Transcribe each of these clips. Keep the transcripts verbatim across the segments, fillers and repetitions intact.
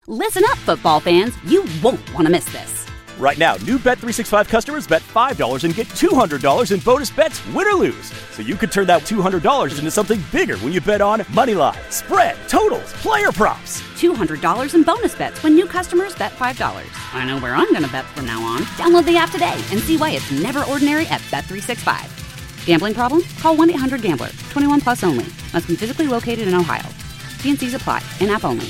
Listen up, football fans. You won't want to miss this. Right now, new Bet three sixty-five customers bet five dollars and get two hundred dollars in bonus bets, win or lose. So you could turn that two hundred dollars into something bigger when you bet on moneyline, spread, totals, player props. two hundred dollars in bonus bets when new customers bet five dollars. I know where I'm going to bet from now on. Download the app today and see why it's never ordinary at Bet three sixty-five. Gambling problem? Call one eight hundred gambler. twenty-one plus only. Must be physically located in Ohio. T and C's apply. In-app only.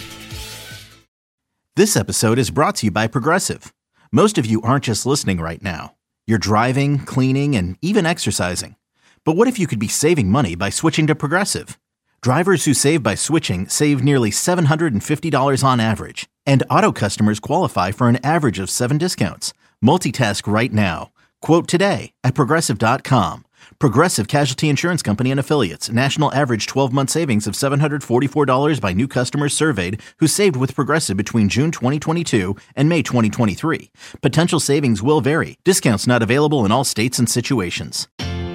This episode is brought to you by Progressive. Most of you aren't just listening right now. You're driving, cleaning, and even exercising. But what if you could be saving money by switching to Progressive? Drivers who save by switching save nearly seven hundred fifty dollars on average. And auto customers qualify for an average of seven discounts. Multitask right now. Quote today at Progressive dot com. Progressive Casualty Insurance Company and Affiliates. National average twelve-month savings of seven hundred forty-four dollars by new customers surveyed who saved with Progressive between June twenty twenty-two and May twenty twenty-three. Potential savings will vary. Discounts not available in all states and situations.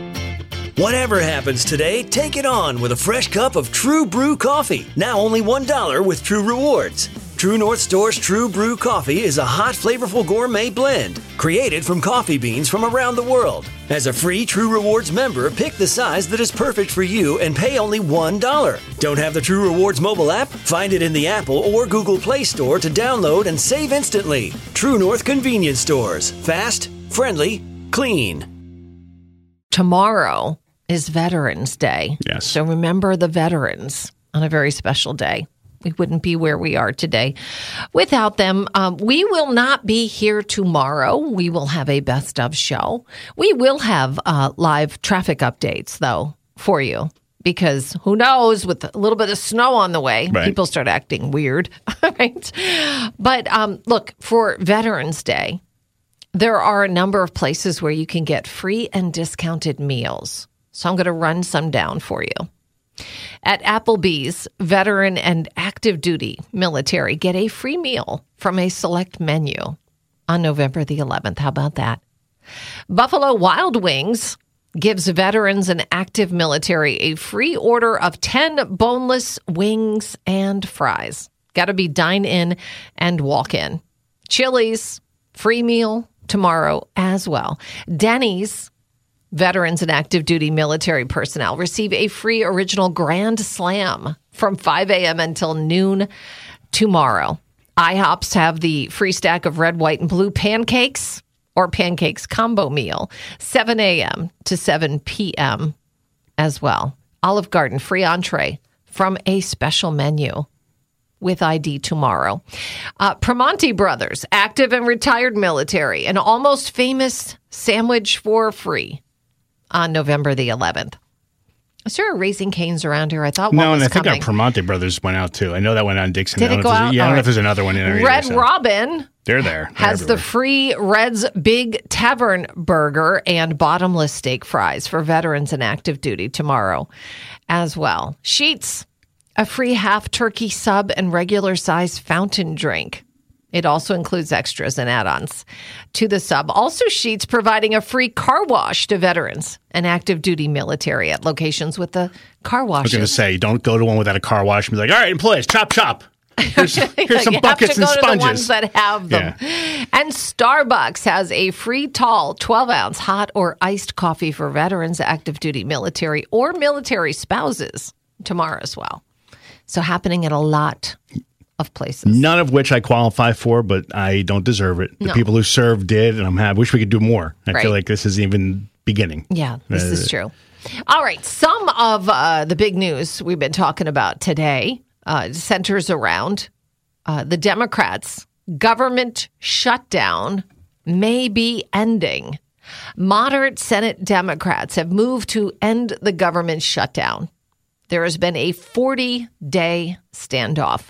Whatever happens today, take it on with a fresh cup of True Brew coffee. Now only one dollar with True Rewards. True North Store's True Brew coffee is a hot, flavorful gourmet blend created from coffee beans from around the world. As a free True Rewards member, pick the size that is perfect for you and pay only one dollar. Don't have the True Rewards mobile app? Find it in the Apple or Google Play Store to download and save instantly. True North Convenience Stores. Fast, friendly, clean. Tomorrow is Veterans Day. Yes. So remember the veterans on a very special day. We wouldn't be where we are today without them. Um, we will not be here tomorrow. We will have a best of show. We will have uh, live traffic updates, though, for you. Because who knows, with a little bit of snow on the way, right. people start acting weird. Right? But um, look, for Veterans Day, there are a number of places where you can get free and discounted meals. So I'm going to run some down for you. At Applebee's, veteran and active duty military get a free meal from a select menu on November the eleventh. How about that? Buffalo Wild Wings gives veterans and active military a free order of ten boneless wings and fries. Got to be dine in and walk in. Chili's, free meal tomorrow as well. Denny's, veterans and active duty military personnel receive a free original Grand Slam from five a.m. until noon tomorrow. IHOPs have the free stack of red, white, and blue pancakes or pancakes combo meal, seven a.m. to seven p.m. as well. Olive Garden, free entree from a special menu with I D tomorrow. Uh, Primanti Brothers, active and retired military, an almost famous sandwich for free on November the eleventh. Is there a Raising Cane's around here? I thought one no, was and I think coming. our Primanti Brothers went out too. I know that went on Dixon. Did it go out? Yeah, I don't All know right. if there's another one in there. Red either, so. Robin They're there. They're has everywhere. the free Red's Big Tavern Burger and bottomless steak fries for veterans and active duty tomorrow as well. Sheetz, a free half turkey sub and regular size fountain drink. It also includes extras and add-ons to the sub. Also, Sheetz providing a free car wash to veterans and active duty military at locations with the car I was washes. going to say, don't go to one without a car wash and be like, all right, employees, chop, chop. Here's, here's some you buckets have to and go sponges. To the ones that have them. Yeah. And Starbucks has a free tall twelve ounce hot or iced coffee for veterans, active duty military, or military spouses tomorrow as well. So happening at a lot of places. None of which I qualify for, but I don't deserve it. The No. people who served did, and I'm happy. Wish we could do more. I Right. feel like this is even beginning. Yeah, this Uh, is true. All right. Some of uh, the big news we've been talking about today uh, centers around uh, the Democrats' government shutdown may be ending. Moderate Senate Democrats have moved to end the government shutdown. There has been a forty-day standoff.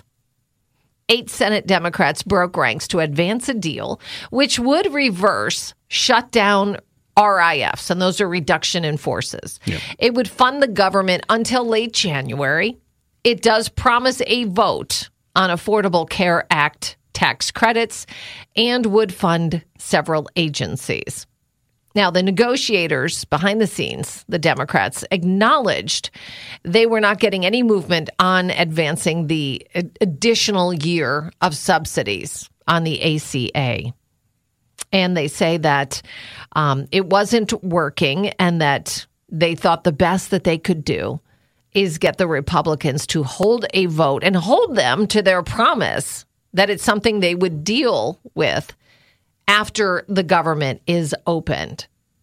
Eight Senate Democrats broke ranks to advance a deal which would reverse shutdown R I Fs, and those are reduction in forces. Yep. It would fund the government until late January. It does promise a vote on Affordable Care Act tax credits and would fund several agencies. Now, the negotiators behind the scenes, the Democrats, acknowledged they were not getting any movement on advancing the additional year of subsidies on the A C A. And they say that um, it wasn't working and that they thought the best that they could do is get the Republicans to hold a vote and hold them to their promise that it's something they would deal with after the government is opened.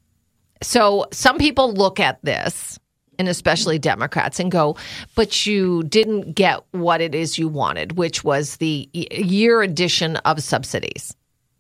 So some people look at this, and especially Democrats, and go, but you didn't get what it is you wanted, which was the year addition of subsidies.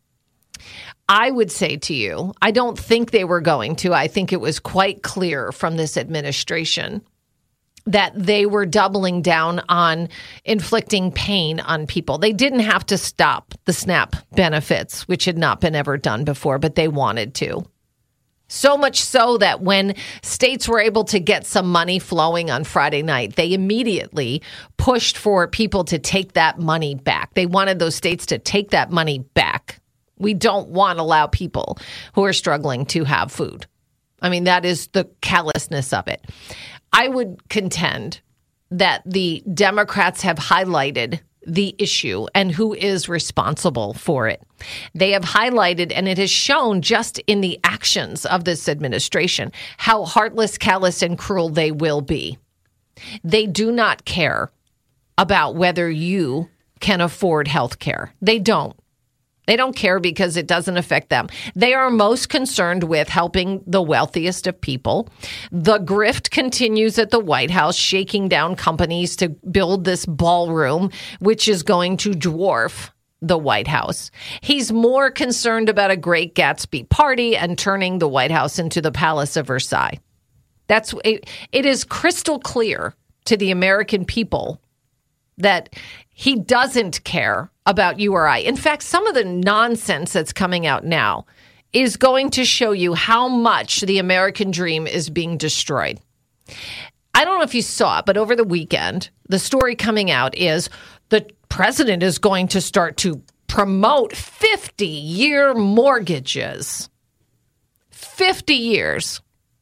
I would say to you, I don't think they were going to. I think it was quite clear from this administration that they were doubling down on inflicting pain on people. They didn't have to stop the SNAP benefits, which had not been ever done before, but they wanted to. So much so that when states were able to get some money flowing on Friday night, they immediately pushed for people to take that money back. They wanted those states to take that money back. We don't want to allow people who are struggling to have food. I mean, that is the callousness of it. I would contend that the Democrats have highlighted the issue and who is responsible for it. They have highlighted, and it has shown just in the actions of this administration, how heartless, callous, and cruel they will be. They do not care about whether you can afford health care. They don't. They don't care because it doesn't affect them. They are most concerned with helping the wealthiest of people. The grift continues at the White House, shaking down companies to build this ballroom, which is going to dwarf the White House. He's more concerned about a Great Gatsby party and turning the White House into the Palace of Versailles. That's it, it is crystal clear to the American people that he doesn't care about you or I. In fact, some of the nonsense that's coming out now is going to show you how much the American dream is being destroyed. I don't know if you saw it, but over the weekend, the story coming out is the president is going to start to promote fifty-year mortgages. fifty years.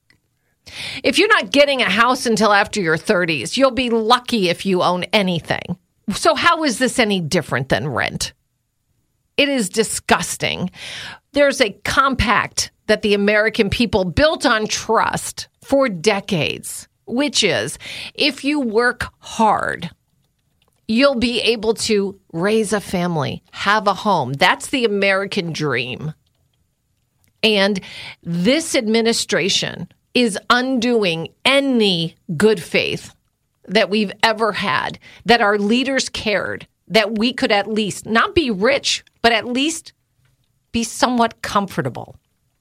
If you're not getting a house until after your thirties, you'll be lucky if you own anything. So how is this any different than rent? It is disgusting. There's a compact that the American people built on trust for decades, which is if you work hard, you'll be able to raise a family, have a home. That's the American dream. And this administration is undoing any good faith that we've ever had, that our leaders cared, that we could at least not be rich, but at least be somewhat comfortable.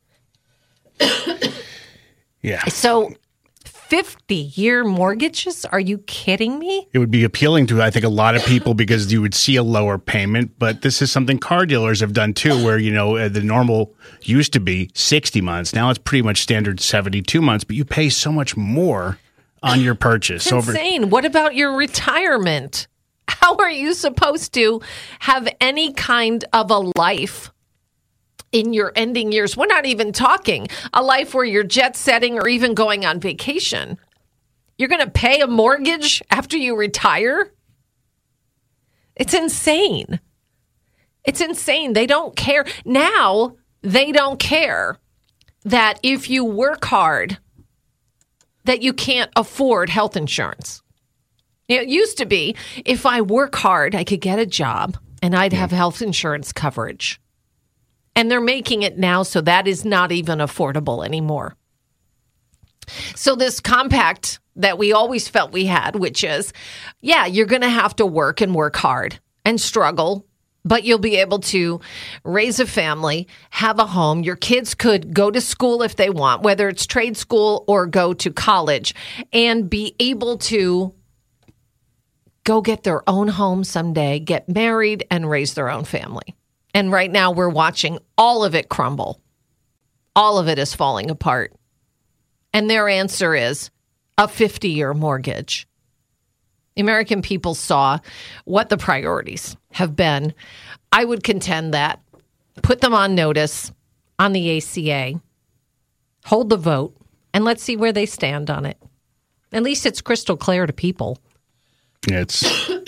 Yeah. So fifty-year mortgages? Are you kidding me? It would be appealing to, I think, a lot of people because you would see a lower payment. But this is something car dealers have done, too, where, you know, the normal used to be sixty months. Now it's pretty much standard seventy-two months, but you pay so much more on your purchase. It's insane. What about your retirement? How are you supposed to have any kind of a life in your ending years? We're not even talking a life where you're jet setting or even going on vacation. You're going to pay a mortgage after you retire? It's insane. It's insane. They don't care. Now, they don't care that if you work hard, that you can't afford health insurance. It used to be, if I work hard, I could get a job and I'd have health insurance coverage. And they're making it now so that is not even affordable anymore. So this compact that we always felt we had, which is, yeah, you're going to have to work and work hard and struggle, but you'll be able to raise a family, have a home. Your kids could go to school if they want, whether it's trade school or go to college, and be able to go get their own home someday, get married, and raise their own family. And right now we're watching all of it crumble. All of it is falling apart. And their answer is a fifty-year mortgage. The American people saw what the priorities have been. I would contend that, put them on notice on the A C A, hold the vote, and let's see where they stand on it. At least it's crystal clear to people. It's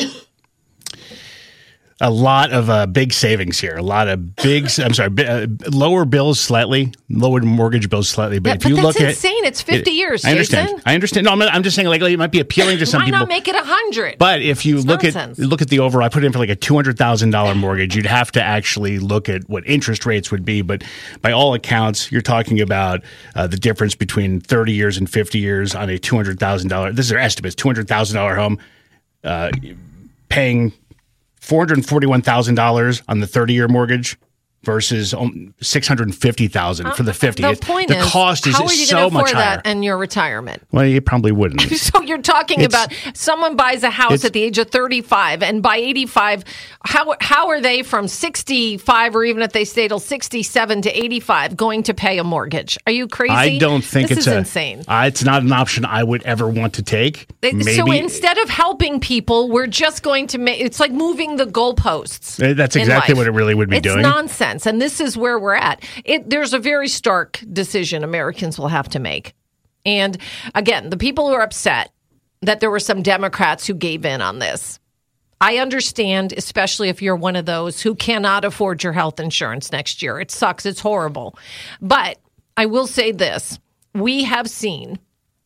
a lot of uh, big savings here. A lot of big, I'm sorry, b- uh, lower bills slightly, lower mortgage bills slightly. But Yeah, if but you that's look at insane. It's fifty it- years, I understand. Jason. I understand. No, I'm, not, I'm just saying like it might be appealing to some Why people. not make it one hundred? But if you It's look nonsense. at look at the overall, I put it in for like a two hundred thousand dollars mortgage. You'd have to actually look at what interest rates would be. But by all accounts, you're talking about uh, the difference between thirty years and fifty years on a two hundred thousand dollars. This is their estimates. two hundred thousand dollars home, uh, paying four hundred forty-one thousand dollars on the thirty-year mortgage versus um, six hundred fifty thousand dollars for the fifty. The It- point the is, cost is how are you so going to much afford higher. that in your retirement? Well, you probably wouldn't. So you're talking It's- about someone buys a house it's- at the age of thirty-five, and by eighty-five, how how are they from sixty-five, or even if they stay till sixty-seven to eighty-five, going to pay a mortgage? Are you crazy? I don't think this it's is a, insane. Uh, it's not an option I would ever want to take. It- Maybe so instead of helping people, we're just going to make it's like moving the goalposts. Uh, that's in exactly life. what it really would be it's doing. nonsense, and this is where we're at. It, there's a very stark decision Americans will have to make. And again, the people who are upset that there were some Democrats who gave in on this, I understand, especially if you're one of those who cannot afford your health insurance next year. It sucks. It's horrible. But I will say this. We have seen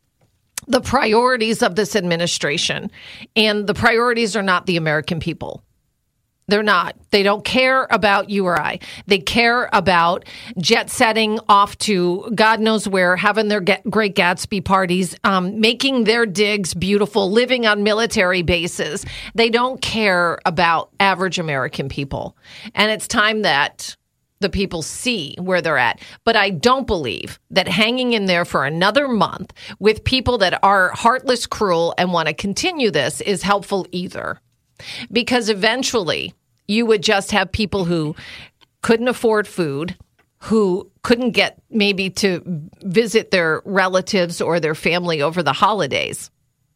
the priorities of this administration, and the priorities are not the American people. They're not. They don't care about you or I. They care about jet setting off to God knows where, having their get, Great Gatsby parties, um, making their digs beautiful, living on military bases. They don't care about average American people. And it's time that the people see where they're at. But I don't believe that hanging in there for another month with people that are heartless, cruel, and want to continue this is helpful either. Because eventually you would just have people who couldn't afford food, who couldn't get maybe to visit their relatives or their family over the holidays.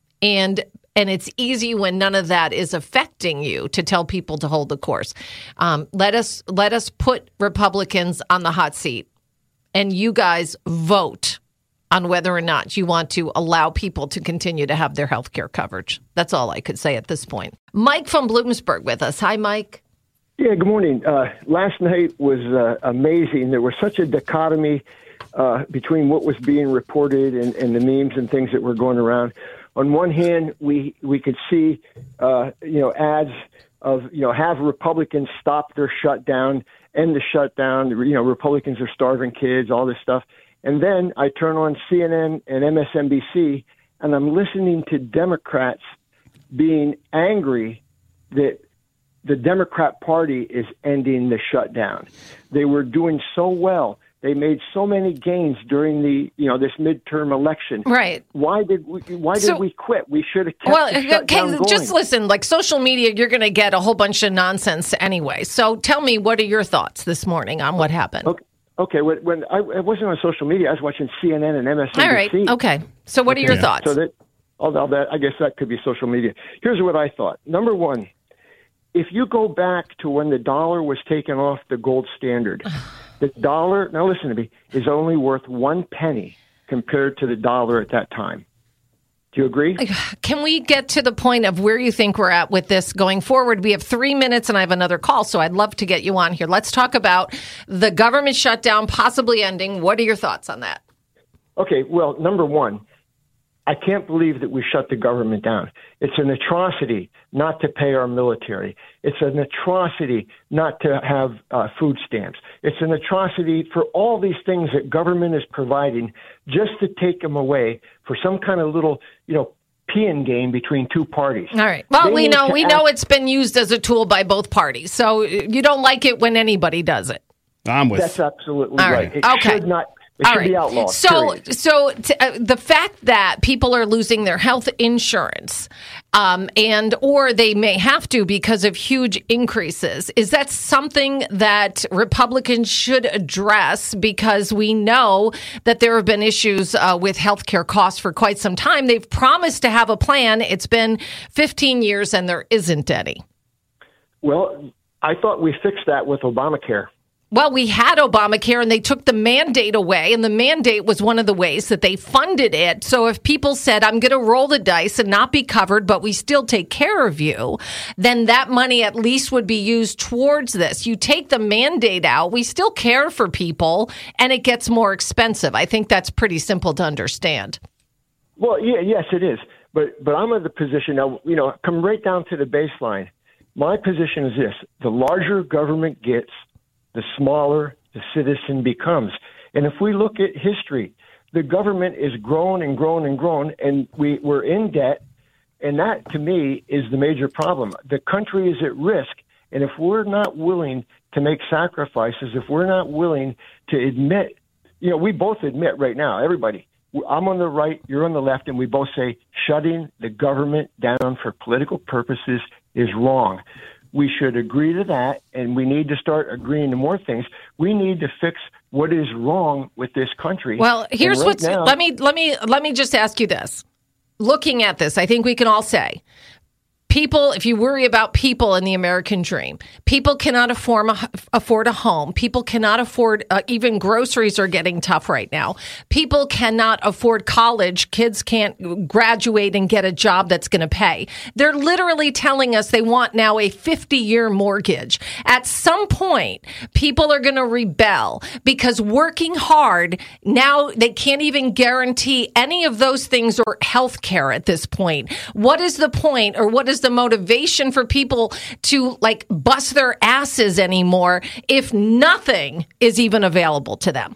And and it's easy when none of that is affecting you to tell people to hold the course. Um, let us let us put Republicans on the hot seat, and you guys vote on whether or not you want to allow people to continue to have their health care coverage. That's all I could say at this point. Mike from Bloomsburg with us. Hi, Mike. Yeah, good morning. Uh, last night was uh, amazing. There was such a dichotomy uh, between what was being reported and, and the memes and things that were going around. On one hand, we we could see, uh, you know, ads of, you know, have Republicans stop their shutdown, end the shutdown. You know, Republicans are starving kids, all this stuff. And then I turn on C N N and M S N B C, and I'm listening to Democrats being angry that the Democrat Party is ending the shutdown. They were doing so well. They made so many gains during the, you know, this midterm election. Right. Why did we? Why did So- we quit? We should have kept Well, the shutdown okay, going. just listen, like social media, you're going to get a whole bunch of nonsense anyway. So tell me, what are your thoughts this morning on what happened? Okay. Okay, when, when I, I wasn't on social media, I was watching C N N and M S N B C. All right. Okay. So what are your Okay. thoughts? So that, although that, I guess that could be social media. Here's what I thought. Number one, if you go back to when the dollar was taken off the gold standard, the dollar, now listen to me, is only worth one penny compared to the dollar at that time. Do you agree? Can we get to the point of where you think we're at with this going forward? We have three minutes and I have another call, so I'd love to get you on here. Let's talk about the government shutdown possibly ending. What are your thoughts on that? Okay, well, number one, I can't believe that we shut the government down. It's an atrocity not to pay our military. It's an atrocity not to have uh, food stamps. It's an atrocity for all these things that government is providing just to take them away for some kind of little, you know, peeing game between two parties. All right. Well, They we need know to we act- know it's been used as a tool by both parties. So you don't like it when anybody does it. I'm with. That's absolutely All right. right. It Okay. should not. It All should right. be outlawed. So, period. so t- uh, the fact that people are losing their health insurance, um, and or they may have to because of huge increases, is that something that Republicans should address? Because we know that there have been issues uh, with healthcare costs for quite some time. They've promised to have a plan. It's been fifteen years, and there isn't any. Well, I thought we fixed that with Obamacare. Well, we had Obamacare and they took the mandate away, and the mandate was one of the ways that they funded it. So if people said, I'm going to roll the dice and not be covered, but we still take care of you, then that money at least would be used towards this. You take the mandate out, we still care for people, and it gets more expensive. I think that's pretty simple to understand. Well, yeah, yes, it is. But but I'm in the position now, you know, come right down to the baseline. My position is this: the larger government gets, the smaller the citizen becomes. And if we look at history, the government is grown and grown and grown, and we, we're in debt. And that, to me, is the major problem. The country is at risk. And if we're not willing to make sacrifices, if we're not willing to admit, you know, we both admit right now, everybody, I'm on the right, you're on the left, and we both say shutting the government down for political purposes is wrong. We should agree to that, and we need to start agreeing to more things. We need to fix what is wrong with this country. Well, here's right what's now, let me let me let me just ask you this. Looking at this, I think we can all say, people, if you worry about people in the American dream, people cannot afford a, afford a home. People cannot afford, uh, even groceries are getting tough right now. People cannot afford college. Kids can't graduate and get a job that's going to pay. They're literally telling us they want now a fifty-year mortgage. At some point, people are going to rebel because working hard, now they can't even guarantee any of those things or health care at this point. What is the point, or what is the motivation for people to like bust their asses anymore if nothing is even available to them?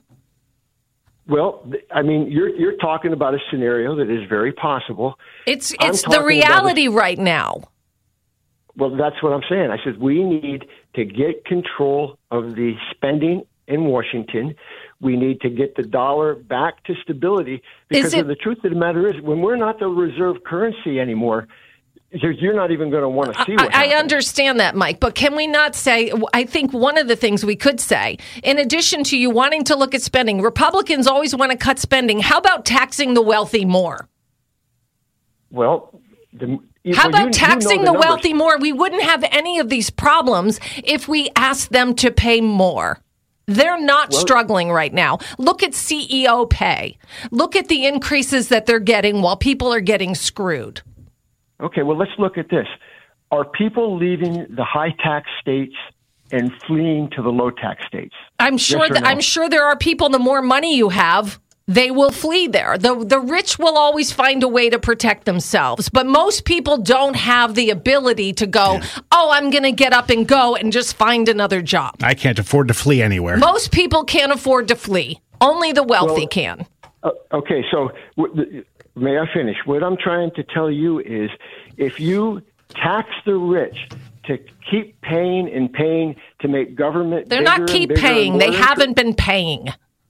Well, I mean, you're you're talking about a scenario that is very possible. It's it's the reality right now. Well, that's what I'm saying. I said we need to get control of the spending in Washington. We need to get the dollar back to stability, because it, of the truth of the matter is, when we're not the reserve currency anymore, you're not even going to want to see what I, I happens. understand that, Mike, but can we not say, I think one of the things we could say, in addition to you wanting to look at spending, Republicans always want to cut spending. How about taxing the wealthy more? Well, the, How well, about you, taxing you know the, the wealthy more? We wouldn't have any of these problems if we asked them to pay more. They're not well, struggling right now. Look at C E O pay. Look at the increases that they're getting while people are getting screwed. Okay, well, let's look at this. Are people leaving the high-tax states and fleeing to the low-tax states? I'm sure yes that no? I'm sure there are people, the more money you have, they will flee there. The the rich will always find a way to protect themselves, but most people don't have the ability to go, yeah. oh, I'm going to get up and go and just find another job. I can't afford to flee anywhere. Most people can't afford to flee. Only the wealthy well, can. Uh, okay, so w- may I finish? What I'm trying to tell you is, if you tax the rich to keep paying and paying to make government They're bigger not keep and bigger paying. They inter- haven't been paying.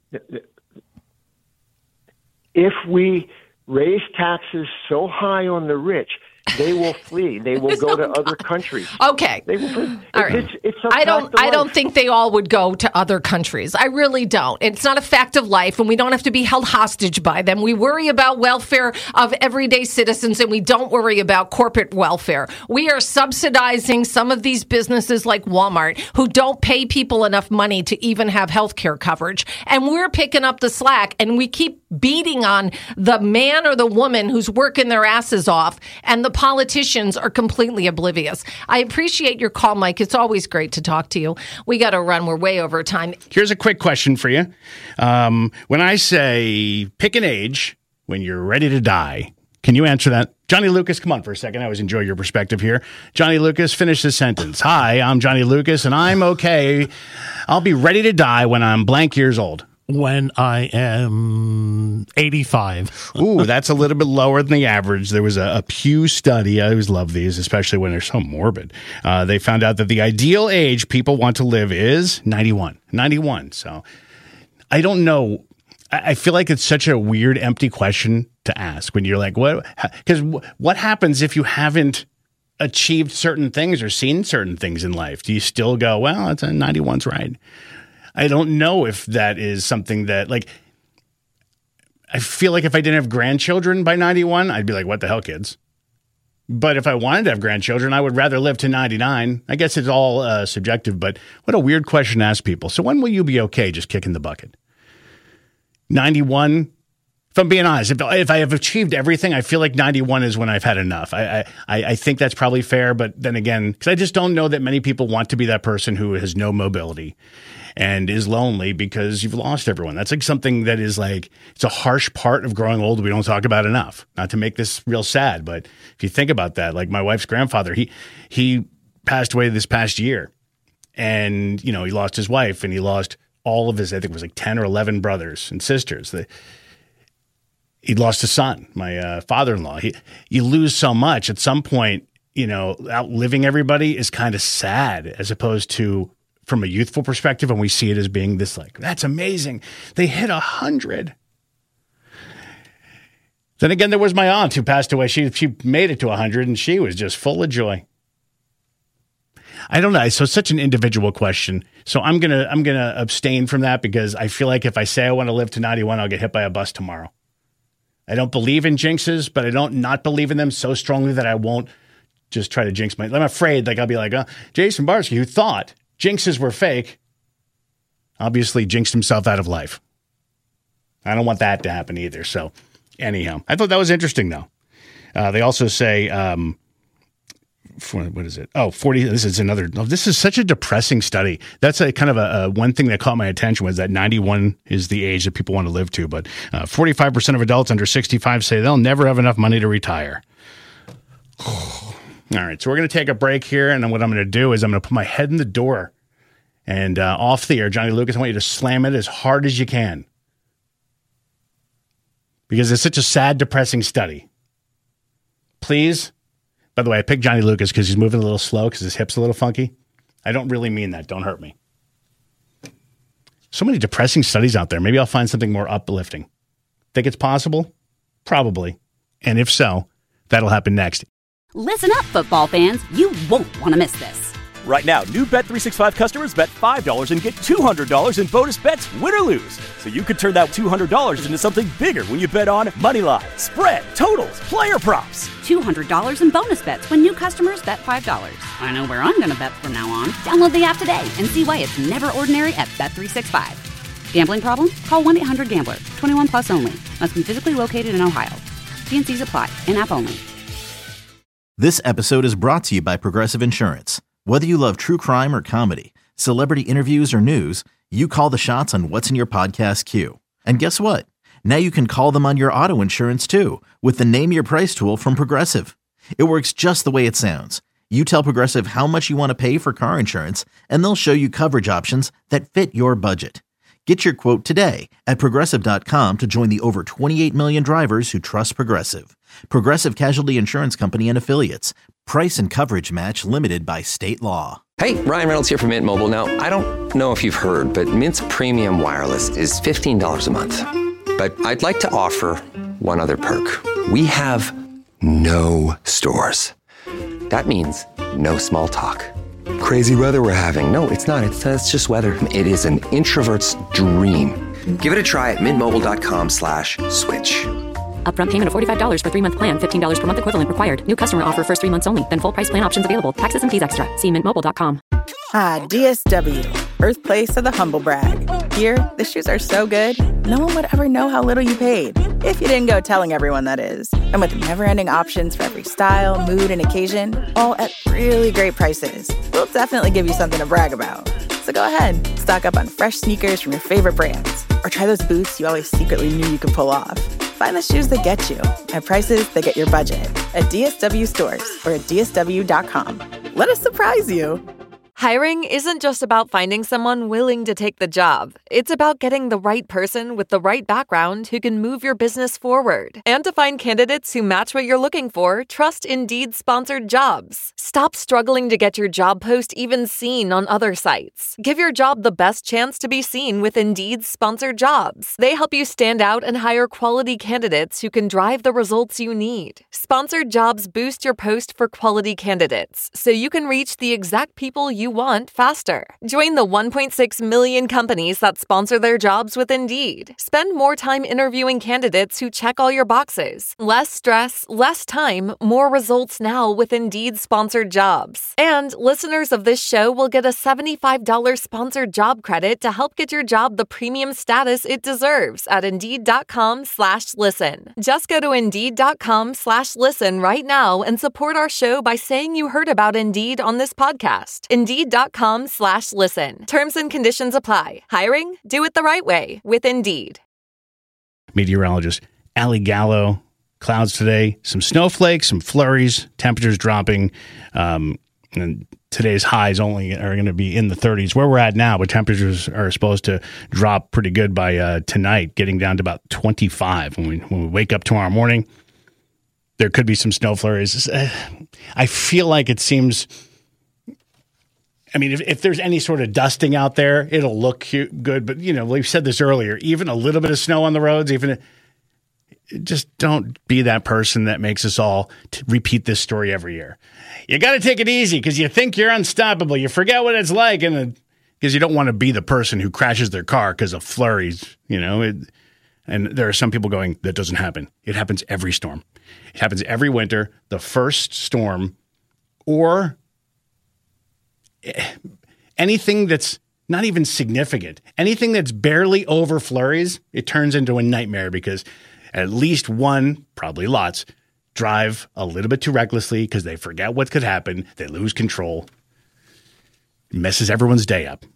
If we raise taxes so high on the rich, they will flee. They will go to other countries. Okay. They will flee. All right. It's, it's a I don't. fact of I don't life. think they all would go to other countries. I really don't. It's not a fact of life, and we don't have to be held hostage by them. We worry about welfare of everyday citizens, and we don't worry about corporate welfare. We are subsidizing some of these businesses like Walmart, who don't pay people enough money to even have health care coverage, and we're picking up the slack. And we keep beating on the man or the woman who's working their asses off, and the politicians are completely oblivious. I appreciate your call, Mike. It's always great to talk to you. We got to run. We're way over time. Here's a quick question for you. Um, when I say pick an age when you're ready to die, can you answer that? Johnny Lucas, come on for a second. I always enjoy your perspective here. Johnny Lucas, finish the sentence. Hi, I'm Johnny Lucas, and I'm okay. I'll be ready to die when I'm blank years old. When I am eighty-five. Ooh, that's a little bit lower than the average. There was a, a Pew study. I always love these, especially when they're so morbid. Uh, they found out that the ideal age people want to live is ninety-one. ninety-one. So I don't know. I, I feel like it's such a weird, empty question to ask when you're like, what? Because w- what happens if you haven't achieved certain things or seen certain things in life? Do you still go, well, it's a ninety-one's right? I don't know if that is something that, like, I feel like if I didn't have grandchildren by ninety-one, I'd be like, what the hell, kids? But if I wanted to have grandchildren, I would rather live to ninety-nine. I guess it's all uh, subjective, but what a weird question to ask people. So when will you be okay just kicking the bucket? ninety-one? If I'm being honest, if, if I have achieved everything, I feel like ninety-one is when I've had enough. I I, I think that's probably fair, but then again, because I just don't know that many people want to be that person who has no mobility and is lonely because you've lost everyone. That's like something that is like, it's a harsh part of growing old we don't talk about enough. Not to make this real sad, but if you think about that, like my wife's grandfather, he he passed away this past year. And, you know, he lost his wife and he lost all of his, I think it was like ten or eleven brothers and sisters. The, he lost a son, my uh, father-in-law. He, you lose so much at some point, you know, outliving everybody is kind of sad as opposed to from a youthful perspective. And we see it as being this like, that's amazing. They hit a hundred. Then again, there was my aunt who passed away. She, she made it to a hundred and she was just full of joy. I don't know. So it's such an individual question. So I'm going to, I'm going to abstain from that because I feel like if I say I want to live to ninety-one, I'll get hit by a bus tomorrow. I don't believe in jinxes, but I don't not believe in them so strongly that I won't just try to jinx my, I'm afraid like I'll be like, uh, Jason Barsky, who thought jinxes were fake, obviously jinxed himself out of life. I don't want that to happen either. So anyhow, I thought that was interesting though. Uh, they also say, um, For, what is it? Oh, forty. This is another. Oh, this is such a depressing study. That's a kind of a, a one thing that caught my attention was that ninety-one is the age that people want to live to. But uh, forty-five percent of adults under sixty-five say they'll never have enough money to retire. All right. So we're going to take a break here. And then what I'm going to do is I'm going to put my head in the door and uh, off the air. Johnny Lucas, I want you to slam it as hard as you can because it's such a sad, depressing study. Please. By the way, I picked Johnny Lucas because he's moving a little slow because his hip's a little funky. I don't really mean that. Don't hurt me. So many depressing studies out there. Maybe I'll find something more uplifting. Think it's possible? Probably. And if so, that'll happen next. Listen up, football fans. You won't want to miss this. Right now, new Bet three sixty-five customers bet five dollars and get two hundred dollars in bonus bets, win or lose. So you could turn that two hundred dollars into something bigger when you bet on money line, spread, totals, player props. two hundred dollars in bonus bets when new customers bet five dollars. I know where I'm going to bet from now on. Download the app today and see why it's never ordinary at Bet three sixty-five. Gambling problem? Call one eight hundred gambler. twenty-one plus only. Must be physically located in Ohio. T and C's apply. In-app only. This episode is brought to you by Progressive Insurance. Whether you love true crime or comedy, celebrity interviews or news, you call the shots on what's in your podcast queue. And guess what? Now you can call them on your auto insurance too with the Name Your Price tool from Progressive. It works just the way it sounds. You tell Progressive how much you want to pay for car insurance, and they'll show you coverage options that fit your budget. Get your quote today at Progressive dot com to join the over twenty-eight million drivers who trust Progressive. Progressive Casualty Insurance Company and Affiliates. Price and coverage match limited by state law. Hey, Ryan Reynolds here from Mint Mobile. Now, I don't know if you've heard, but Mint's premium wireless is fifteen dollars a month. But I'd like to offer one other perk. We have no stores. That means no small talk. Crazy weather we're having. No, it's not. It's, uh, it's just weather. It is an introvert's dream. Give it a try at mintmobile.com slash switch. Upfront payment of forty-five dollars for three-month plan. fifteen dollars per month equivalent required. New customer offer first three months only. Then full price plan options available. Taxes and fees extra. See mint mobile dot com. Ah, D S W. Birthplace of the humble brag. Here, the shoes are so good, no one would ever know how little you paid. If you didn't go telling everyone, that is. And with never-ending options for every style, mood, and occasion, all at really great prices, we'll definitely give you something to brag about. So go ahead, stock up on fresh sneakers from your favorite brands. Or try those boots you always secretly knew you could pull off. Find the shoes that get you at prices that get your budget at D S W stores or at D S W dot com. Let us surprise you. Hiring isn't just about finding someone willing to take the job. It's about getting the right person with the right background who can move your business forward. And to find candidates who match what you're looking for, trust Indeed-sponsored jobs. Stop struggling to get your job post even seen on other sites. Give your job the best chance to be seen with Indeed-sponsored jobs. They help you stand out and hire quality candidates who can drive the results you need. Sponsored jobs boost your post for quality candidates, so you can reach the exact people you you want faster. Join the one point six million companies that sponsor their jobs with Indeed. Spend more time interviewing candidates who check all your boxes. Less stress, less time, more results now with Indeed sponsored jobs. And listeners of this show will get a seventy-five dollars sponsored job credit to help get your job the premium status it deserves at Indeed.com slash listen. Just go to Indeed.com slash listen right now and support our show by saying you heard about Indeed on this podcast. Indeed.com slash listen. Terms and conditions apply. Hiring? Do it the right way with Indeed. Meteorologist Allie Gallo. Clouds today, some snowflakes, some flurries, temperatures dropping. Um, and today's highs only are going to be in the thirties, where we're at now, but temperatures are supposed to drop pretty good by uh, tonight, getting down to about twenty-five. When we, when we wake up tomorrow morning, there could be some snow flurries. I feel like it seems, I mean, if, if there's any sort of dusting out there, it'll look cute, good. But, you know, we've said this earlier, even a little bit of snow on the roads, even just don't be that person that makes us all t- repeat this story every year. You got to take it easy because you think you're unstoppable. You forget what it's like, and because you don't want to be the person who crashes their car because of flurries, you know. It, and there are some people going, that doesn't happen. It happens every storm. It happens every winter. The first storm or anything that's not even significant, anything that's barely over flurries, it turns into a nightmare because at least one, probably lots, drive a little bit too recklessly because they forget what could happen. They lose control. It messes everyone's day up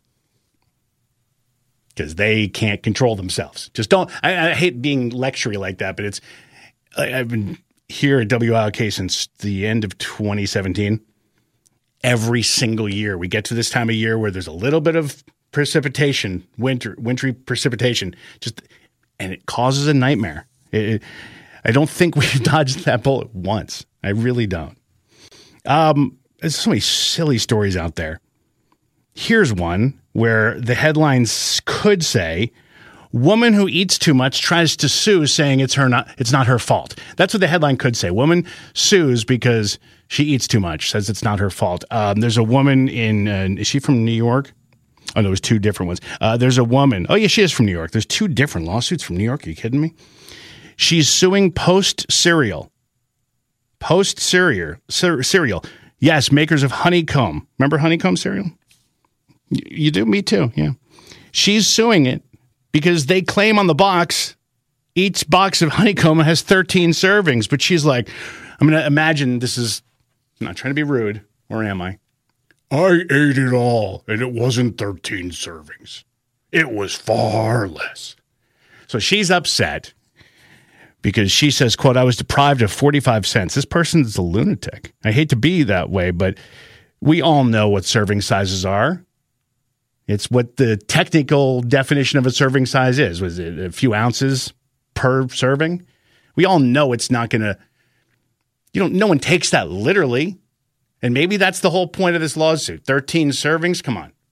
because they can't control themselves. Just don't. I, I hate being lectury like that, but it's. I, I've been here at W I L K since the end of twenty seventeen. Every single year, we get to this time of year where there's a little bit of precipitation, winter, wintry precipitation, just, and it causes a nightmare. It, it, I don't think we've dodged that bullet once. I really don't. Um, there's so many silly stories out there. Here's one where the headlines could say, "Woman who eats too much tries to sue, saying it's her not it's not her fault." That's what the headline could say. Woman sues because she eats too much, says it's not her fault. Um, there's a woman in uh, is she from New York? Oh, no, it was two different ones. Uh, there's a woman. Oh, yeah, she is from New York. There's two different lawsuits from New York. Are you kidding me? She's suing Post Cereal. Post Cereal. Cer- cereal. Yes, makers of Honeycomb. Remember Honeycomb cereal? Y- you do? Me too, yeah. She's suing it because they claim on the box, each box of Honeycomb has thirteen servings. But she's like, I'm going to imagine this is, I'm not trying to be rude, or am I? I ate it all, and it wasn't thirteen servings. It was far less. So she's upset because she says, quote, "I was deprived of forty-five cents. This person's a lunatic. I hate to be that way, but we all know what serving sizes are. It's what the technical definition of a serving size is. Was it a few ounces per serving? We all know it's not going to, you don't, no one takes that literally. And maybe that's the whole point of this lawsuit. thirteen servings? Come on.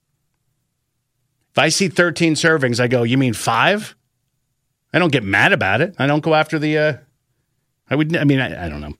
If I see thirteen servings, I go, you mean five? I don't get mad about it. I don't go after the, uh, I would, I mean, I, I don't know.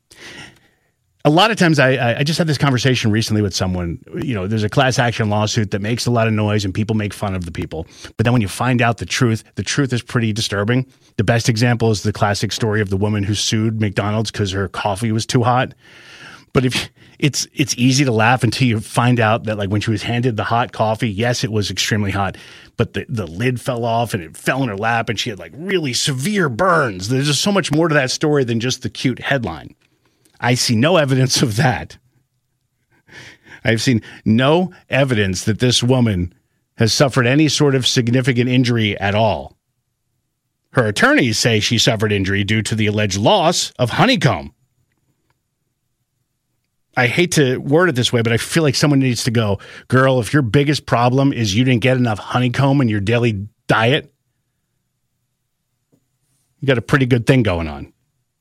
A lot of times I, I just had this conversation recently with someone, you know, there's a class action lawsuit that makes a lot of noise and people make fun of the people. But then when you find out the truth, the truth is pretty disturbing. The best example is the classic story of the woman who sued McDonald's because her coffee was too hot. But if it's it's easy to laugh until you find out that, like, when she was handed the hot coffee, yes, it was extremely hot, but the, the lid fell off and it fell in her lap and she had like really severe burns. There's just so much more to that story than just the cute headline. I see no evidence of that. I've seen no evidence that this woman has suffered any sort of significant injury at all. Her attorneys say she suffered injury due to the alleged loss of Honeycomb. I hate to word it this way, but I feel like someone needs to go, girl, if your biggest problem is you didn't get enough honeycomb in your daily diet, you got a pretty good thing going on.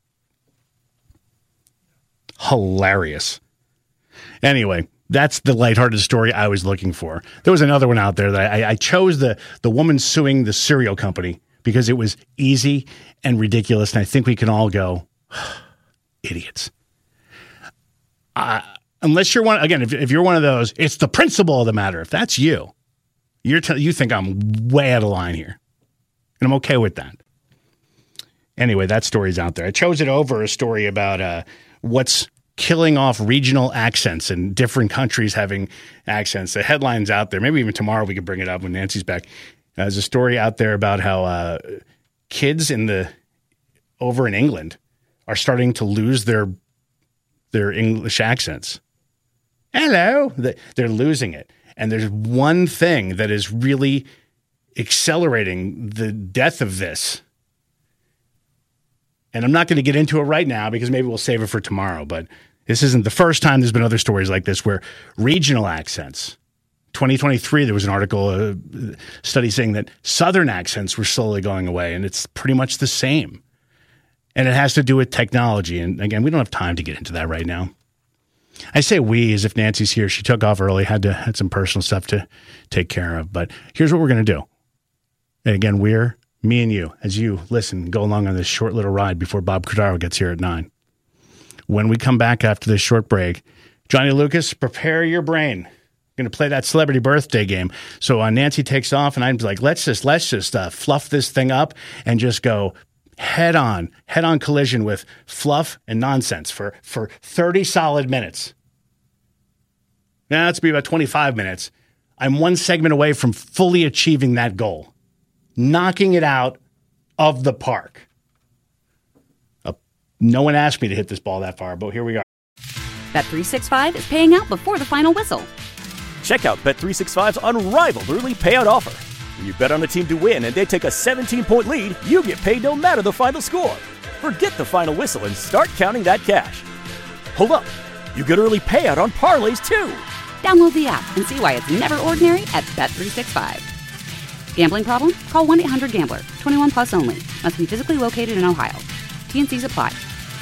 Hilarious. Anyway, that's the lighthearted story I was looking for. There was another one out there that I, I chose the, the woman suing the cereal company because it was easy and ridiculous, and I think we can all go, idiots. Uh, Unless you're one, again, if, if you're one of those, it's the principle of the matter. If that's you, you're t- you think I'm way out of line here. And I'm okay with that. Anyway, that story's out there. I chose it over a story about uh, what's killing off regional accents and different countries having accents. The headline's out there. Maybe even tomorrow we could bring it up when Nancy's back. Uh, there's a story out there about how uh, kids in the over in England are starting to lose their their English accents. Hello. They're losing it. And there's one thing that is really accelerating the death of this. And I'm not going to get into it right now because maybe we'll save it for tomorrow. But this isn't the first time. There's been other stories like this where regional accents. twenty twenty-three, there was an article, a study saying that Southern accents were slowly going away. And it's pretty much the same. And it has to do with technology. And again, we don't have time to get into that right now. I say we as if Nancy's here. She took off early, had to had some personal stuff to take care of. But here's what we're going to do. And again, we're me and you, as you listen, go along on this short little ride before Bob Cordaro gets here at nine. When we come back after this short break, Johnny Lucas, prepare your brain. I'm going to play that celebrity birthday game. So uh, Nancy takes off, and I'm like, let's just let's just uh, fluff this thing up and just go head on, head on collision with fluff and nonsense for, for thirty solid minutes. Now it's be about twenty-five minutes. I'm one segment away from fully achieving that goal, knocking it out of the park. Uh, no one asked me to hit this ball that far, but here we are. Bet three sixty-five is paying out before the final whistle. Check out Bet three sixty-five's unrivaled early payout offer. When you bet on a team to win and they take a seventeen-point lead, you get paid no matter the final score. Forget the final whistle and start counting that cash. Hold up. You get early payout on parlays, too. Download the app and see why it's never ordinary at Bet three sixty-five. Gambling problem? Call one eight hundred gambler. twenty-one plus only. Must be physically located in Ohio. T N Cs apply.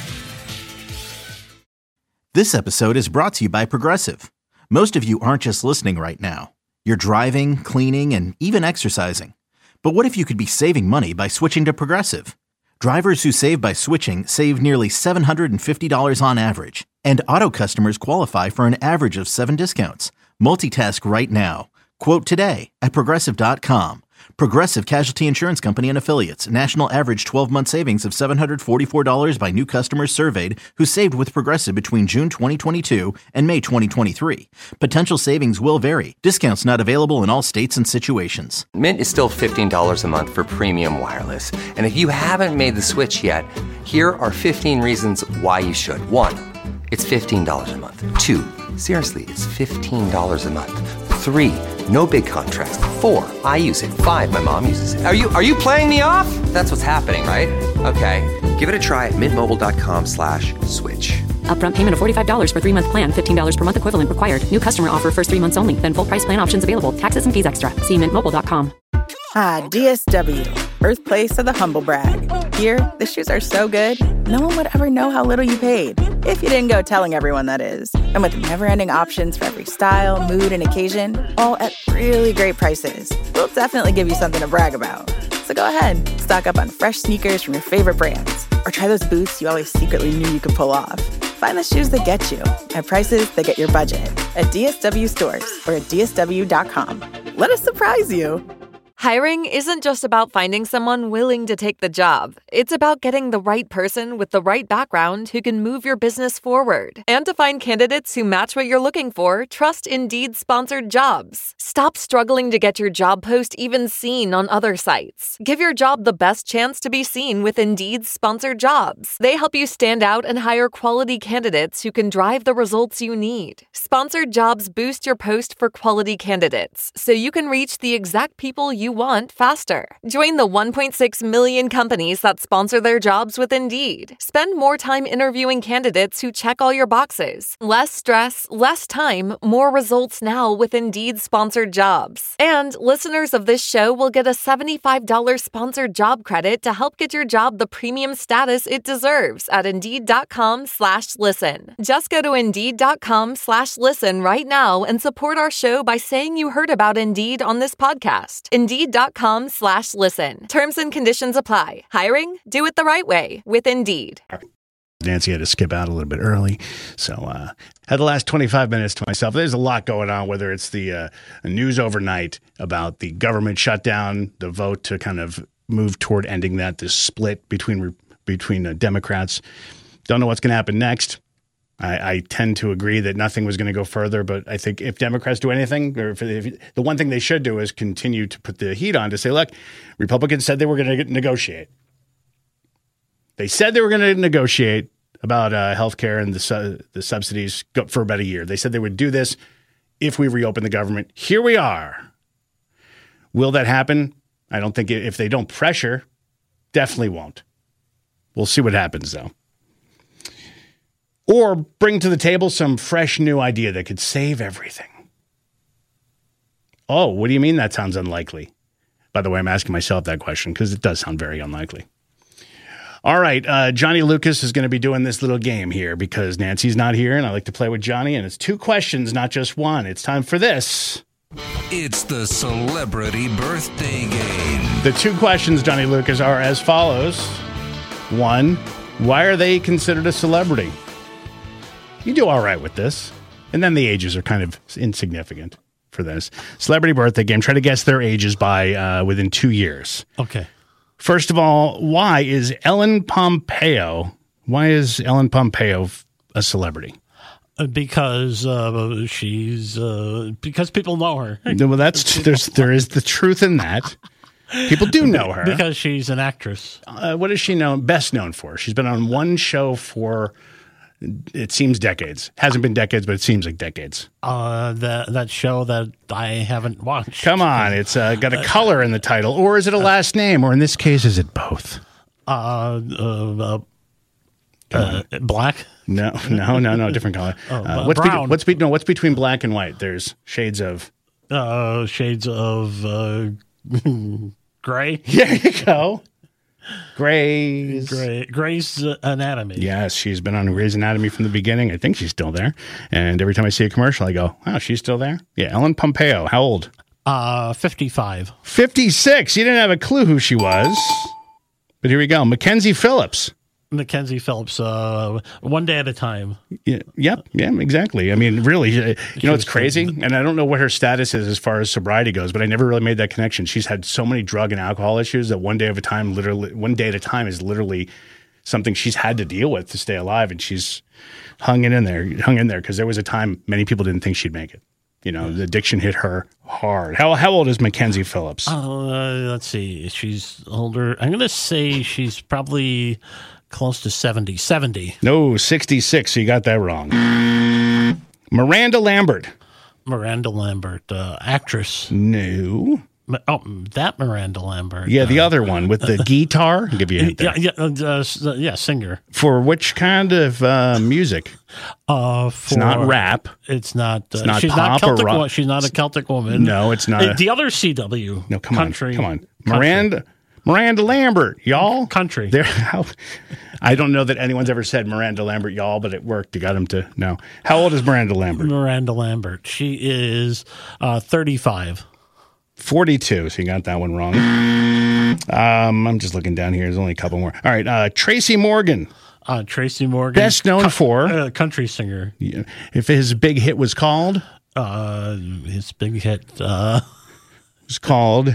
This episode is brought to you by Progressive. Most of you aren't just listening right now. You're driving, cleaning, and even exercising. But what if you could be saving money by switching to Progressive? Drivers who save by switching save nearly seven hundred fifty dollars on average. And auto customers qualify for an average of seven discounts. Multitask right now. Quote today at Progressive dot com. Progressive Casualty Insurance Company and Affiliates. National average twelve-month savings of seven hundred forty-four dollars by new customers surveyed who saved with Progressive between June twenty twenty-two and May twenty twenty-three. Potential savings will vary. Discounts not available in all states and situations. Mint is still fifteen dollars a month for premium wireless. And if you haven't made the switch yet, here are fifteen reasons why you should. One, it's fifteen dollars a month. Two, seriously, it's fifteen dollars a month. Three, no big contrast. Four, I use it. Five, my mom uses it. Are you are you playing me off? That's what's happening, right? Okay, give it a try at mintmobile.com slash switch. Upfront payment of forty-five dollars for three-month plan, fifteen dollars per month equivalent required. New customer offer first three months only. Then full price plan options available. Taxes and fees extra. See mint mobile dot com. Ah, D S W, birthplace of the humble brag. Here, the shoes are so good, no one would ever know how little you paid. If you didn't go telling everyone, that is. And with never-ending options for every style, mood, and occasion, all at really great prices, we'll definitely give you something to brag about. So go ahead, stock up on fresh sneakers from your favorite brands, or try those boots you always secretly knew you could pull off. Find the shoes that get you at prices that get your budget at D S W stores or at D S W dot com. Let us surprise you. Hiring isn't just about finding someone willing to take the job. It's about getting the right person with the right background who can move your business forward. And to find candidates who match what you're looking for, trust Indeed-sponsored jobs. Stop struggling to get your job post even seen on other sites. Give your job the best chance to be seen with Indeed-sponsored jobs. They help you stand out and hire quality candidates who can drive the results you need. Sponsored jobs boost your post for quality candidates, so you can reach the exact people you want faster. Join the one point six million companies that sponsor their jobs with Indeed. Spend more time interviewing candidates who check all your boxes. Less stress, less time, more results now with Indeed sponsored jobs. And listeners of this show will get a seventy-five dollars sponsored job credit to help get your job the premium status it deserves at Indeed.com slash listen. Just go to Indeed.com slash listen right now and support our show by saying you heard about Indeed on this podcast. Indeed.com slash listen. Terms and conditions apply. Hiring? Do it the right way with Indeed. Nancy had to skip out a little bit early. So uh had the last twenty-five minutes to myself. There's a lot going on, whether it's the uh, news overnight about the government shutdown, the vote to kind of move toward ending that, this split between between uh, Democrats. Don't know what's going to happen next. I, I tend to agree that nothing was going to go further, but I think if Democrats do anything, or if, if the one thing they should do is continue to put the heat on to say, look, Republicans said they were going to negotiate. They said they were going to negotiate about uh, health care and the, su- the subsidies for about a year. They said they would do this if we reopen the government. Here we are. Will that happen? I don't think it, if they don't pressure, definitely won't. We'll see what happens, though. Or bring to the table some fresh new idea that could save everything. Oh, what do you mean that sounds unlikely? By the way, I'm asking myself that question because it does sound very unlikely. All right, uh, Johnny Lucas is going to be doing this little game here because Nancy's not here, and I like to play with Johnny, and it's two questions, not just one. It's time for this. It's the Celebrity Birthday Game. The two questions, Johnny Lucas, are as follows. One, why are they considered a celebrity? You do all right with this. And then the ages are kind of insignificant for this. Celebrity birthday game. Try to guess their ages by uh, within two years. Okay. First of all, why is Ellen Pompeo, why is Ellen Pompeo a celebrity? Because uh, she's, uh, because people know her. Well, that's, there's, there is the truth in that. People do know her. Because she's an actress. Uh, what is she known, best known for? She's been on one show for... It seems decades. Hasn't been decades, but it seems like decades. Uh, that that show that I haven't watched. Come on, it's uh, got a color in the title, or is it a last name, or in this case, is it both? Uh, uh, uh, uh black? No, no, no, no, different color. Oh, uh, what's brown. Be- what's be- no? What's between black and white? There's shades of. Uh, shades of uh, gray. There you go. Grey's Gray, Grey's Anatomy. Yes, she's been on Grey's Anatomy from the beginning. I think she's still there. And every time I see a commercial, I go, "Oh, she's still there." Yeah, Ellen Pompeo. How old? Uh, fifty-five. fifty-six. You didn't have a clue who she was, but here we go. Mackenzie Phillips. Mackenzie Phillips. Uh, one day at a time. Yeah, yep. Yeah. Exactly. I mean, really. You know, it's crazy, and I don't know what her status is as far as sobriety goes, but I never really made that connection. She's had so many drug and alcohol issues that one day at a time, literally, one day at a time, is literally something she's had to deal with to stay alive, and she's hung in there, hung in there, because there was a time many people didn't think she'd make it. You know, the addiction hit her hard. How how old is Mackenzie Phillips? Uh, let's see. She's older. I'm going to say she's probably close to seventy. seventy. No, sixty-six. So you got that wrong. Miranda Lambert. Miranda Lambert, uh, actress. No. Oh, that Miranda Lambert. Yeah, the uh, other one with the guitar. I'll give you a hint there. Yeah, yeah, uh, yeah, singer. For which kind of uh, music? Uh, for, it's not rap. It's not. Uh, it's not she's pop not Celtic or rock. Wo- she's not a Celtic woman. No, it's not. Uh, A, the other C W. No, come country, on, come on. Country. Miranda, Miranda Lambert, y'all. Country. There. I don't know that anyone's ever said Miranda Lambert, y'all, but it worked. You got him to know. How old is Miranda Lambert? Miranda Lambert. She is uh, thirty-five. forty-two, so you got that one wrong. Um, I'm just looking down here. There's only a couple more. All right, uh, Tracy Morgan. Uh, Tracy Morgan. Best known Co- for? Uh, country singer. Yeah, if his big hit was called? Uh, his big hit uh, was called...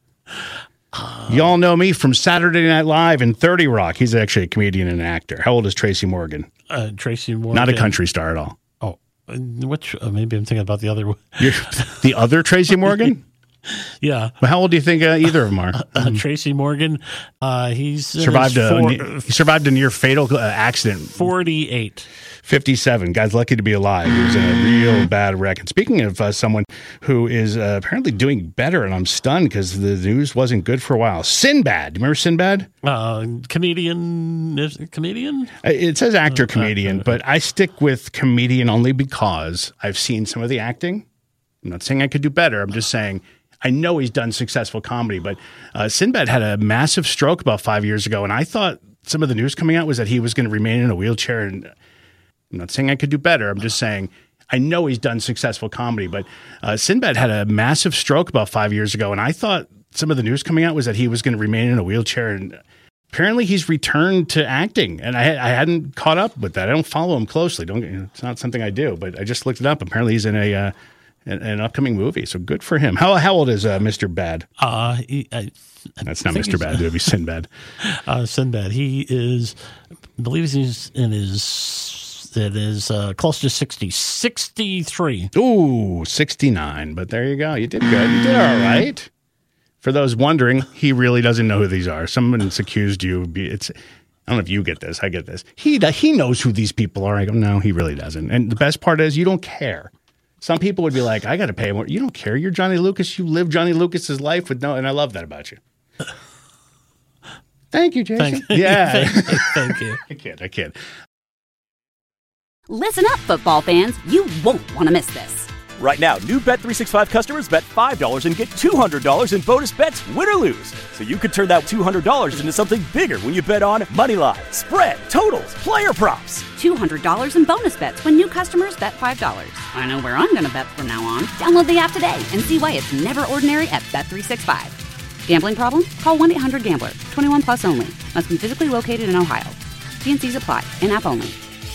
Uh, Y'all know me from Saturday Night Live and thirty Rock. He's actually a comedian and an actor. How old is Tracy Morgan? Uh, Tracy Morgan. Not a country star at all. Oh, which uh, maybe I'm thinking about the other one. The other Tracy Morgan? Yeah. Well, how old do you think uh, either of them are? Uh, uh, Tracy Morgan. Uh, he's survived a four, he survived a near fatal uh, accident. forty-eight. fifty-seven. Guy's lucky to be alive. He was in a real bad wreck. And speaking of uh, someone who is uh, apparently doing better, and I'm stunned because the news wasn't good for a while. Sinbad. Do you remember Sinbad? Uh, comedian. Is it comedian? It says actor comedian, but I stick with comedian only because I've seen some of the acting. I'm not saying I could do better. I'm just saying I know he's done successful comedy. But uh, Sinbad had a massive stroke about five years ago, and I thought some of the news coming out was that he was going to remain in a wheelchair. And I'm not saying I could do better. I'm just saying I know he's done successful comedy. But uh, Sinbad had a massive stroke about five years ago, and I thought some of the news coming out was that he was going to remain in a wheelchair. And apparently he's returned to acting, and I, I hadn't caught up with that. I don't follow him closely. Don't it's not something I do, but I just looked it up. Apparently, he's in a uh, an, an upcoming movie, so good for him. How how old is uh, Mister Bad? Uh, he, I, I That's not Mister Bad. It would be Sinbad. Uh, Sinbad. He is, I believe he's in his, it is uh, close to sixty, sixty-three. Ooh, sixty-nine. But there you go. You did good. You did all right. For those wondering, he really doesn't know who these are. Someone's accused you. It's I don't know if you get this. I get this. He he knows who these people are. I go, no, he really doesn't. And the best part is you don't care. Some people would be like, I got to pay more. You don't care. You're Johnny Lucas. You live Johnny Lucas's life with no. And I love that about you. Thank you, Jason. Thank, yeah. thank, thank you. I can't. I can't. Listen up, football fans. You won't want to miss this. Right now, new Bet three sixty-five customers bet five dollars and get two hundred dollars in bonus bets, win or lose. So you could turn that two hundred dollars into something bigger when you bet on Moneyline, spread, totals, player props. two hundred dollars in bonus bets when new customers bet five dollars. I know where I'm going to bet from now on. Download the app today and see why it's never ordinary at Bet three sixty-five. Gambling problem? Call one eight hundred gambler. twenty-one plus only. Must be physically located in Ohio. T and C's apply. In-app only.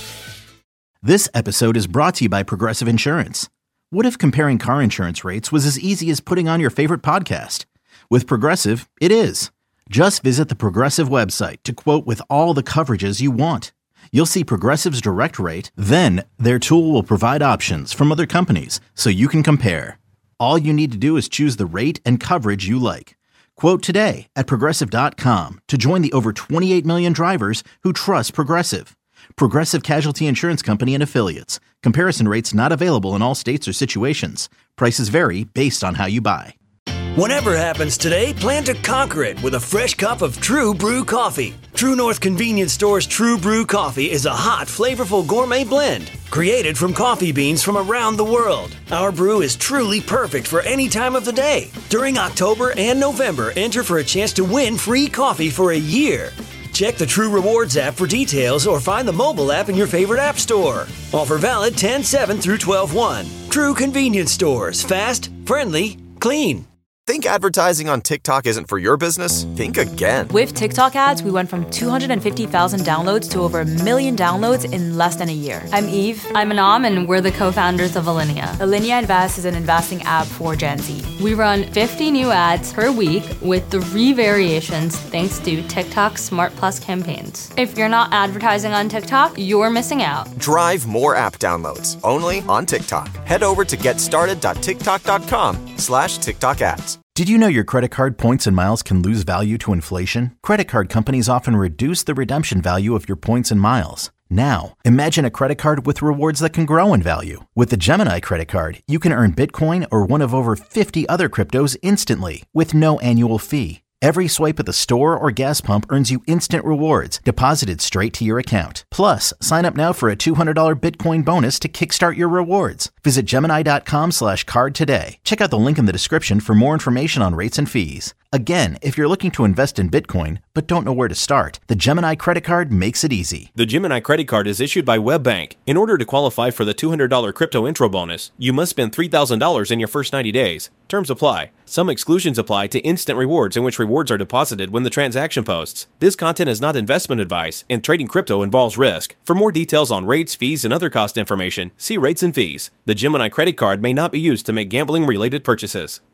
This episode is brought to you by Progressive Insurance. What if comparing car insurance rates was as easy as putting on your favorite podcast? With Progressive, it is. Just visit the Progressive website to quote with all the coverages you want. You'll see Progressive's direct rate, then their tool will provide options from other companies so you can compare. All you need to do is choose the rate and coverage you like. Quote today at Progressive dot com to join the over twenty-eight million drivers who trust Progressive. Progressive Casualty Insurance Company and Affiliates. Comparison rates not available in all states or situations. Prices vary based on how you buy. Whatever happens today, plan to conquer it with a fresh cup of True Brew coffee. True North Convenience Store's True Brew coffee is a hot, flavorful gourmet blend created from coffee beans from around the world. Our brew is truly perfect for any time of the day. During October and November, enter for a chance to win free coffee for a year. Check the True Rewards app for details or find the mobile app in your favorite app store. Offer valid ten seven through twelve one. True Convenience Stores. Fast, friendly, clean. Think advertising on TikTok isn't for your business? Think again. With TikTok ads, we went from two hundred fifty thousand downloads to over a million downloads in less than a year. I'm Eve. I'm Anam, and we're the co-founders of Alinea. Alinea Invest is an investing app for Gen Z. We run fifty new ads per week with three variations thanks to TikTok Smart Plus campaigns. If you're not advertising on TikTok, you're missing out. Drive more app downloads only on TikTok. Head over to getstarted.tiktok.com slash TikTok ads. Did you know your credit card points and miles can lose value to inflation? Credit card companies often reduce the redemption value of your points and miles. Now, imagine a credit card with rewards that can grow in value. With the Gemini credit card, you can earn Bitcoin or one of over fifty other cryptos instantly with no annual fee. Every swipe at the store or gas pump earns you instant rewards deposited straight to your account. Plus, sign up now for a two hundred dollars Bitcoin bonus to kickstart your rewards. Visit Gemini.com slash card today. Check out the link in the description for more information on rates and fees. Again, if you're looking to invest in Bitcoin but don't know where to start, the Gemini credit card makes it easy. The Gemini credit card is issued by WebBank. In order to qualify for the two hundred dollars crypto intro bonus, you must spend three thousand dollars in your first ninety days. Terms apply. Some exclusions apply to instant rewards, in which rewards are deposited when the transaction posts. This content is not investment advice, and trading crypto involves risk. For more details on rates, fees, and other cost information, see rates and fees. The Gemini credit card may not be used to make gambling-related purchases.